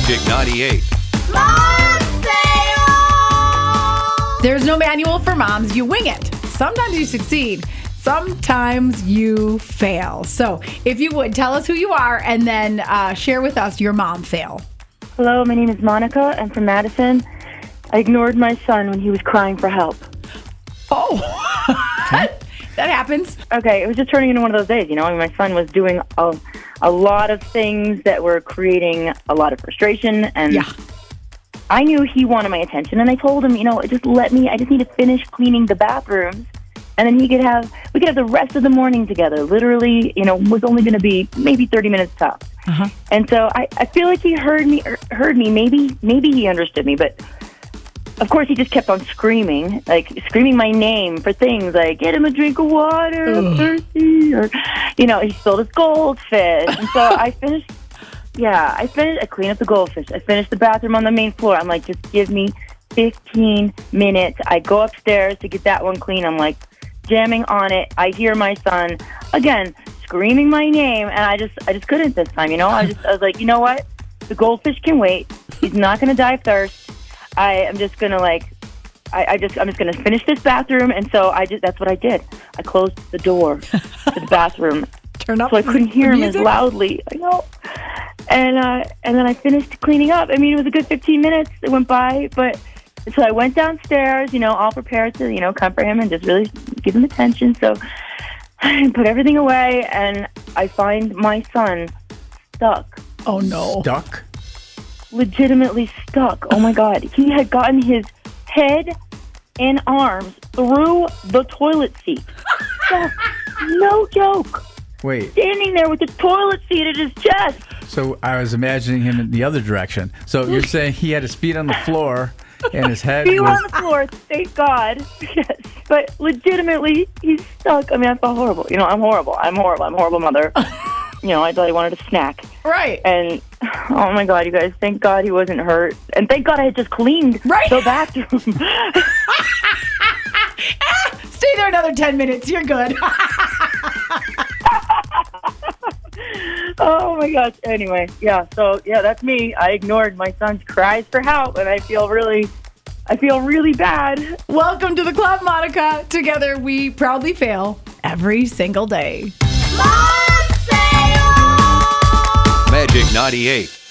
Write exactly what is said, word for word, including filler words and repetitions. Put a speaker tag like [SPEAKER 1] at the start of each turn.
[SPEAKER 1] Magic ninety-eight.
[SPEAKER 2] Mom fail!
[SPEAKER 3] There's no manual for moms. You wing it. Sometimes you succeed. Sometimes you fail. So if you would, tell us who you are and then uh, share with us your mom fail.
[SPEAKER 4] Hello, my name is Monica. I'm from Madison. I ignored my son when he was crying for help.
[SPEAKER 3] Oh, that happens.
[SPEAKER 4] Okay, it was just turning into one of those days, you know. My son was doing a, a lot of things that were creating a lot of frustration, and
[SPEAKER 3] Yeah.
[SPEAKER 4] I knew he wanted my attention, and I told him, you know, just let me, I just need to finish cleaning the bathrooms, and then he could have, we could have the rest of the morning together. Literally, you know, was only going to be maybe thirty minutes tops.
[SPEAKER 3] Uh-huh.
[SPEAKER 4] And so I, I feel like he heard me, heard me. Maybe, maybe he understood me, but of course he just kept on screaming, like screaming my name for things like, get him a drink of water, I'm thirsty, or, you know, he spilled his goldfish. And so I finished, yeah, I finished, I cleaned up the goldfish. I finished the bathroom on the main floor. I'm like, just give me fifteen minutes. I go upstairs to get that one clean. I'm like jamming on it. I hear my son, again, screaming my name, and I just, I just couldn't this time, you know? I just, I was like, you know what? The goldfish can wait. He's not going to die of thirst. I am just gonna like, I, I just, I'm just gonna finish this bathroom, and so I just, that's what I did. I closed the door to the bathroom,
[SPEAKER 3] Turn up
[SPEAKER 4] so I couldn't hear him as
[SPEAKER 3] music.
[SPEAKER 4] loudly. I know. And uh, and then I finished cleaning up. I mean, it was a good fifteen minutes that went by, but so I went downstairs, you know, all prepared to, you know, comfort him and just really give him attention. So I put everything away, and I find my son stuck.
[SPEAKER 3] Oh, no.
[SPEAKER 5] Duck?
[SPEAKER 4] Legitimately stuck. Oh my God. He had gotten his head and arms through the toilet seat. So, no joke.
[SPEAKER 5] Wait,
[SPEAKER 4] Standing there with the toilet seat at his chest.
[SPEAKER 5] so I was imagining him in the other direction. So you're saying he had his feet on the floor and his head
[SPEAKER 4] He was
[SPEAKER 5] was...
[SPEAKER 4] on the floor, thank God. Yes. But legitimately, he's stuck. I mean, I feel horrible. You know, I'm horrible. I'm horrible. I'm a horrible mother. You know, I thought I wanted a snack.
[SPEAKER 3] Right.
[SPEAKER 4] And, oh my God, you guys, thank God he wasn't hurt. And thank God I had just cleaned
[SPEAKER 3] Right.
[SPEAKER 4] the bathroom.
[SPEAKER 3] Stay there another ten minutes. You're good.
[SPEAKER 4] Oh my gosh. Anyway, yeah, so yeah, that's me. I ignored my son's cries for help, and I feel really, I feel really bad.
[SPEAKER 3] Welcome to the club, Monica. Together, we proudly fail every single day.
[SPEAKER 2] Mom fail!
[SPEAKER 1] Magic ninety-eight.